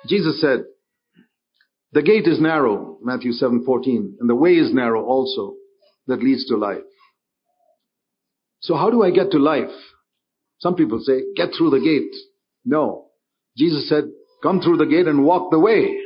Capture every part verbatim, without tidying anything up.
Jesus said, the gate is narrow, Matthew seven fourteen, and the way is narrow also that leads to life. So how do I get to life? Some people say, get through the gate. No. Jesus said, come through the gate and walk the way.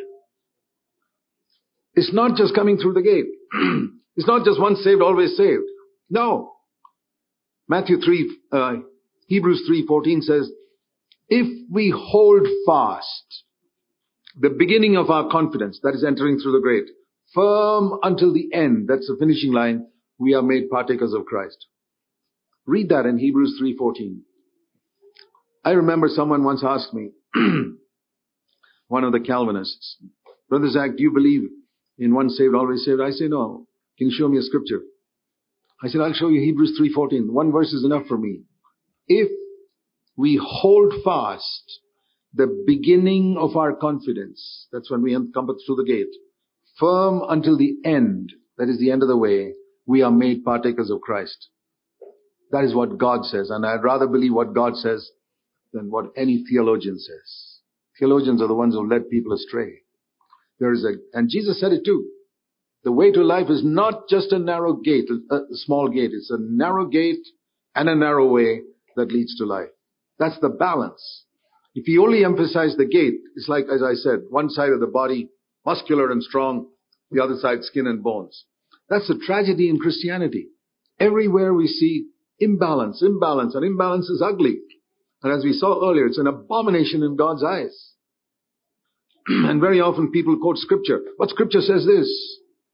It's not just coming through the gate. It's not just once saved, always saved. No. Matthew three, uh, Hebrews three fourteen says, if we hold fast the beginning of our confidence, that is entering through the gate, firm until the end, that's the finishing line, we are made partakers of Christ. Read that in Hebrews three fourteen. I remember someone once asked me, one of the Calvinists, Brother Zach, do you believe in once saved, always saved? I say, no. Can you show me a scripture? I said, I'll show you Hebrews three fourteen. One verse is enough for me. If we hold fast the beginning of our confidence, that's when we come through the gate, firm until the end, that is the end of the way, we are made partakers of Christ. That is what God says, and I'd rather believe what God says than what any theologian says. Theologians are the ones who led people astray. There is a, and Jesus said it too. The way to life is not just a narrow gate, a, a small gate. It's a narrow gate and a narrow way that leads to life. That's the balance. If you only emphasize the gate, it's like, as I said, one side of the body, muscular and strong, the other side, skin and bones. That's the tragedy in Christianity. Everywhere we see imbalance, imbalance, and imbalance is ugly. And as we saw earlier, it's an abomination in God's eyes. And very often people quote scripture. What scripture says this?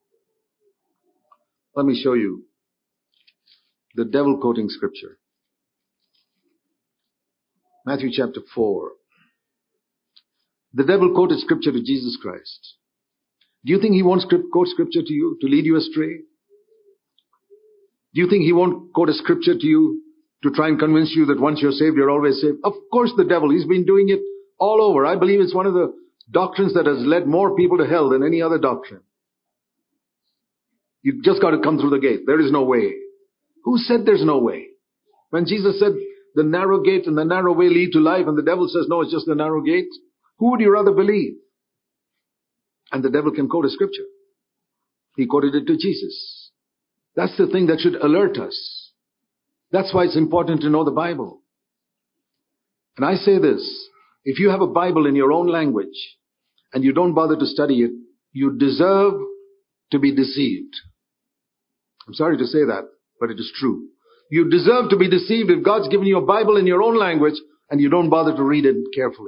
Let me show you. The devil quoting scripture. Matthew chapter four. The devil quoted scripture to Jesus Christ. Do you think he won't script, quote scripture to you to lead you astray? Do you think he won't quote a scripture to you to try and convince you that once you're saved, you're always saved? Of course the devil, he's been doing it all over. I believe it's one of the doctrines that has led more people to hell than any other doctrine. You've just got to come through the gate. There is no way. Who said there's no way? When Jesus said the narrow gate and the narrow way lead to life, and the devil says, no, it's just the narrow gate, who would you rather believe? And the devil can quote a scripture. He quoted it to Jesus. That's the thing that should alert us. That's why it's important to know the Bible. And I say this, if you have a Bible in your own language and you don't bother to study it, you deserve to be deceived. I'm sorry to say that, but it is true. You deserve to be deceived if God's given you a Bible in your own language and you don't bother to read it carefully.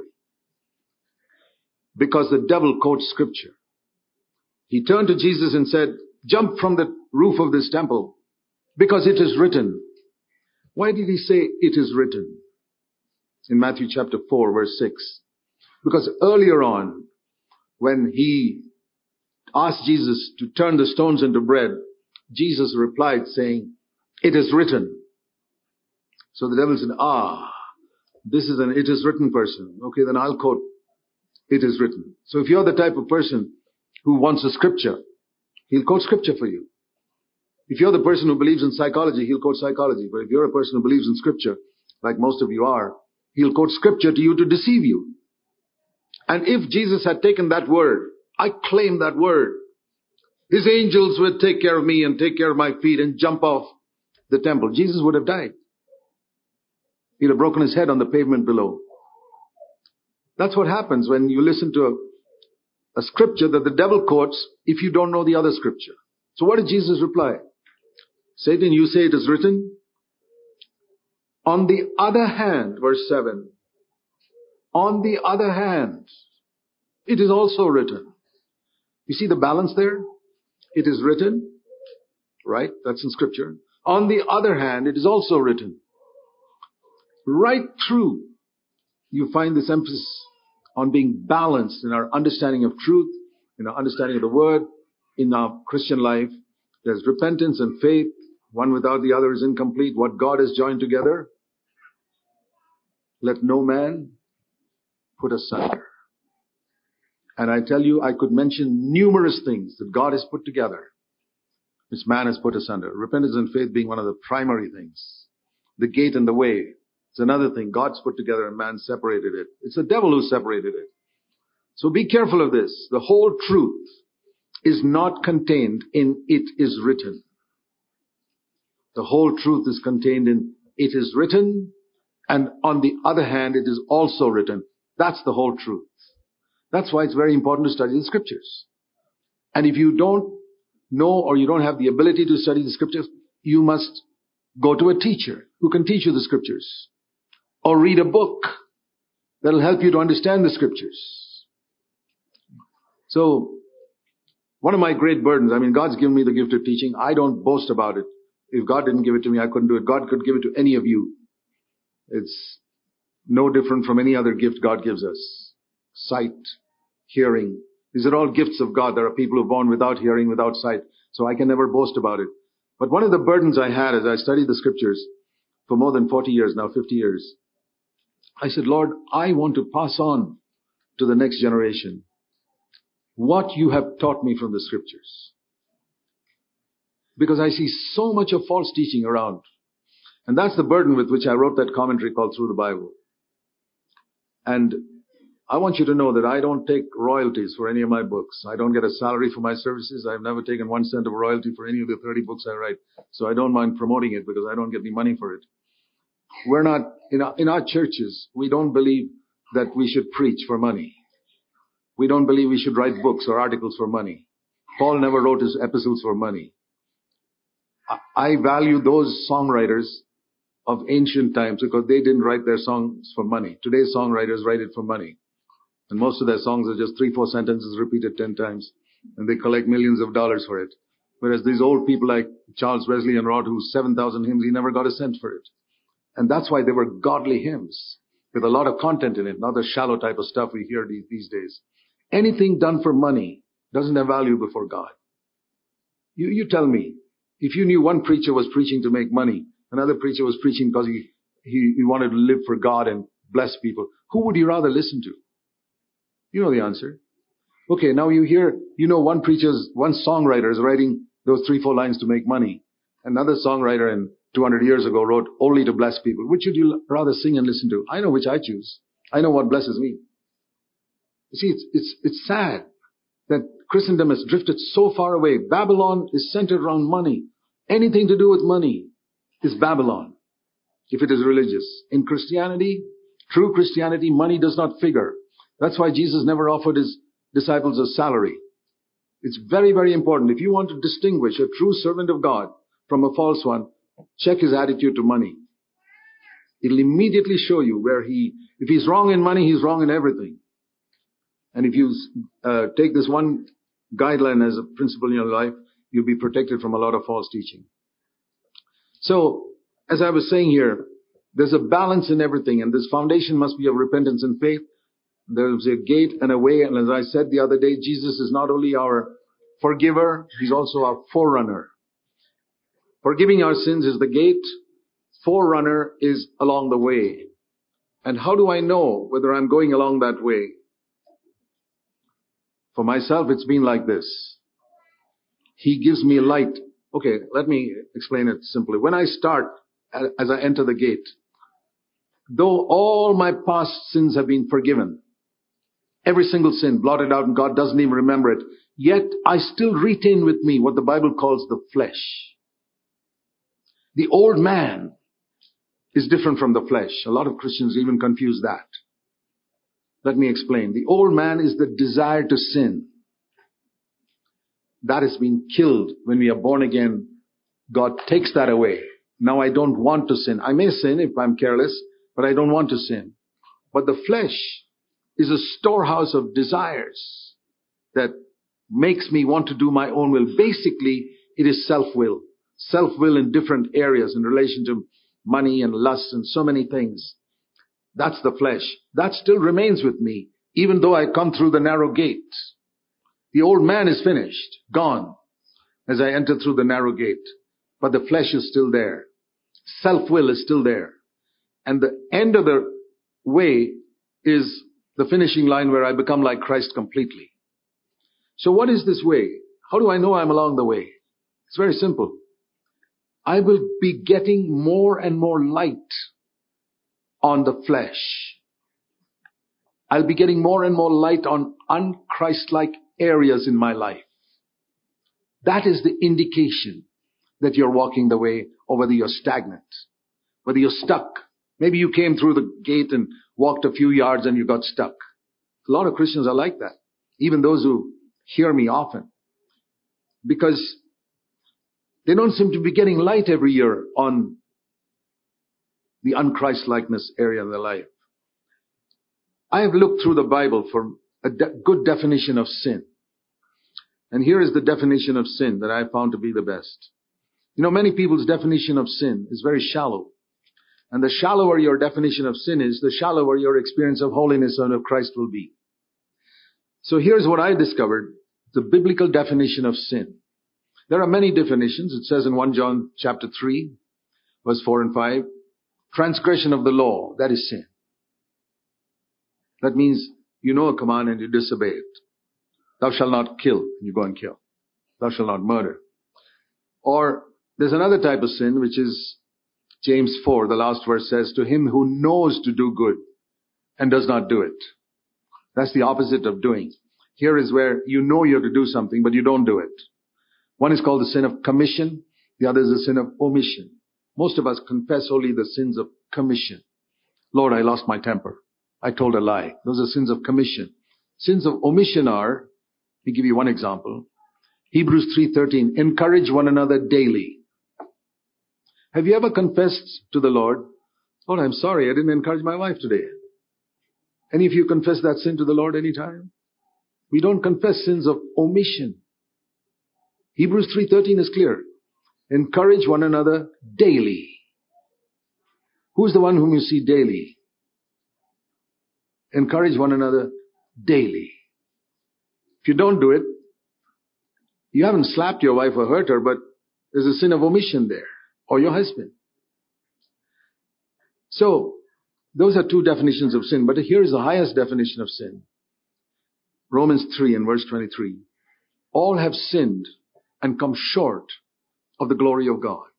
Because the devil quotes scripture. He turned to Jesus and said, jump from the roof of this temple because it is written. Why did he say it is written? In Matthew chapter four verse six. Because earlier on, when he asked Jesus to turn the stones into bread, Jesus replied saying, it is written. So the devil said, ah, this is an it is written person. Okay, then I'll quote, it is written. So if you're the type of person who wants a scripture, he'll quote scripture for you. If you're the person who believes in psychology, he'll quote psychology. But if you're a person who believes in scripture, like most of you are, he'll quote scripture to you to deceive you. And if Jesus had taken that word, I claim that word, his angels would take care of me and take care of my feet and jump off the temple, Jesus would have died. He'd have broken his head on the pavement below. That's what happens when you listen to a, a scripture that the devil quotes if you don't know the other scripture. So what did Jesus reply? Satan, you say it is written. On the other hand, verse seven, on the other hand, it is also written. You see the balance there? It is written, right? That's in scripture. On the other hand, it is also written. Right through, you find this emphasis on being balanced in our understanding of truth, in our understanding of the word, in our Christian life. There's repentance and faith. One without the other is incomplete. What God has joined together, let no man put asunder. And I tell you, I could mention numerous things that God has put together, which man has put asunder. Repentance and faith being one of the primary things. The gate and the way. It's another thing. God's put together and man separated it. It's the devil who separated it. So be careful of this. The whole truth is not contained in it is written. The whole truth is contained in it is written, and on the other hand, it is also written. That's the whole truth. That's why it's very important to study the scriptures. And if you don't know or you don't have the ability to study the scriptures, you must go to a teacher who can teach you the scriptures. Or read a book that'll help you to understand the scriptures. So, one of my great burdens, I mean, God's given me the gift of teaching. I don't boast about it. If God didn't give it to me, I couldn't do it. God could give it to any of you. It's no different from any other gift God gives us. Sight, hearing. These are all gifts of God. There are people who are born without hearing, without sight. So I can never boast about it. But one of the burdens I had as I studied the scriptures for more than forty years now, fifty years, I said, Lord, I want to pass on to the next generation what you have taught me from the scriptures. Because I see so much of false teaching around. And that's the burden with which I wrote that commentary called Through the Bible. And I want you to know that I don't take royalties for any of my books. I don't get a salary for my services. I've never taken one cent of royalty for any of the thirty books I write. So I don't mind promoting it because I don't get any money for it. We're not, in our, in our churches, we don't believe that we should preach for money. We don't believe we should write books or articles for money. Paul never wrote his epistles for money. I value those songwriters of ancient times because they didn't write their songs for money. Today's songwriters write it for money. And most of their songs are just three, four sentences repeated ten times. And they collect millions of dollars for it. Whereas these old people like Charles Wesley and Rod, who's seven thousand hymns, he never got a cent for it. And that's why they were godly hymns with a lot of content in it, not the shallow type of stuff we hear these, these days. Anything done for money doesn't have value before God. You, you tell me, if you knew one preacher was preaching to make money, another preacher was preaching because he, he, he wanted to live for God and bless people, who would you rather listen to? You know the answer. Okay, now you hear, you know one preacher's, one songwriter is writing those three, four lines to make money. Another songwriter in two hundred years ago wrote only to bless people. Which would you rather sing and listen to? I know which I choose. I know what blesses me. You see, it's, it's, it's sad that Christendom has drifted so far away. Babylon is centered around money. Anything to do with money is Babylon, if it is religious. In Christianity, true Christianity, money does not figure. That's why Jesus never offered his disciples a salary. It's very, very important. If you want to distinguish a true servant of God from a false one, check his attitude to money. It'll immediately show you where he, if he's wrong in money, he's wrong in everything. And if you uh, take this one guideline as a principle in your life, you'll be protected from a lot of false teaching. So, as I was saying here, there's a balance in everything, and this foundation must be of repentance and faith. There's a gate and a way, and as I said the other day, Jesus is not only our forgiver, he's also our forerunner. Forgiving our sins is the gate. Forerunner is along the way. And how do I know whether I'm going along that way? For myself, it's been like this. He gives me light. Okay, let me explain it simply. When I start, as I enter the gate, though all my past sins have been forgiven, every single sin blotted out and God doesn't even remember it, yet I still retain with me what the Bible calls the flesh. The old man is different from the flesh. A lot of Christians even confuse that. Let me explain. The old man is the desire to sin. That has been killed when we are born again. God takes that away. Now I don't want to sin. I may sin if I'm careless, but I don't want to sin. But the flesh is a storehouse of desires that makes me want to do my own will. Basically, it is self-will. Self-will in different areas in relation to money and lust and so many things. That's the flesh. That still remains with me, even though I come through the narrow gate. The old man is finished, gone, as I enter through the narrow gate. But the flesh is still there. Self-will is still there. And the end of the way is the finishing line where I become like Christ completely. So what is this way? How do I know I'm along the way? It's very simple. I will be getting more and more light on the flesh. I'll be getting more and more light on un-Christ-like areas in my life. That is the indication that you're walking the way, or whether you're stagnant, whether you're stuck. Maybe you came through the gate and walked a few yards and you got stuck. A lot of Christians are like that. Even those who hear me often. Because they don't seem to be getting light every year on the un-Christ-likeness area of their life. I have looked through the Bible for a de- good definition of sin. And here is the definition of sin that I found to be the best. You know, many people's definition of sin is very shallow. And the shallower your definition of sin is, the shallower your experience of holiness and of Christ will be. So here's what I discovered, the biblical definition of sin. There are many definitions. It says in First John chapter three, verse four and five, transgression of the law, that is sin. That means you know a command and you disobey it. Thou shalt not kill, you go and kill. Thou shalt not murder. Or there's another type of sin, which is James four, the last verse says, to him who knows to do good and does not do it. That's the opposite of doing. Here is where you know you're to do something, but you don't do it. One is called the sin of commission. The other is the sin of omission. Most of us confess only the sins of commission. Lord, I lost my temper. I told a lie. Those are sins of commission. Sins of omission are, let me give you one example. Hebrews three thirteen, encourage one another daily. Have you ever confessed to the Lord, Lord, I'm sorry, I didn't encourage my wife today? Any of you confess that sin to the Lord anytime? We don't confess sins of omission. Hebrews three thirteen is clear. Encourage one another daily. Who's the one whom you see daily? Encourage one another daily. If you don't do it, you haven't slapped your wife or hurt her, but there's a sin of omission there, or your husband. So, those are two definitions of sin, but here is the highest definition of sin. Romans three and verse twenty-three. All have sinned and come short of the glory of God.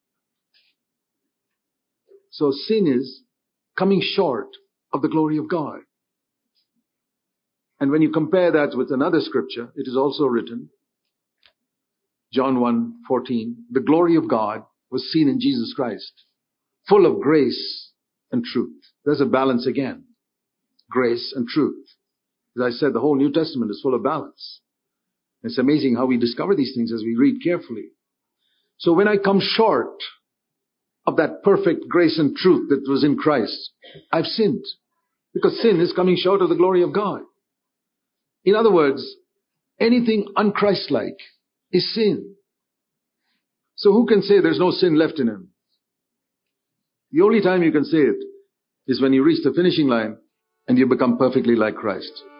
So sin is coming short of the glory of God. And when you compare that with another scripture, it is also written, John one fourteen, the glory of God was seen in Jesus Christ, full of grace and truth. There's a balance again. Grace and truth. As I said, the whole New Testament is full of balance. It's amazing how we discover these things as we read carefully. So when I come short of that perfect grace and truth that was in Christ, I've sinned. Because sin is coming short of the glory of God. In other words, anything un-Christ-like is sin. So who can say there's no sin left in him? The only time you can say it is when you reach the finishing line and you become perfectly like Christ.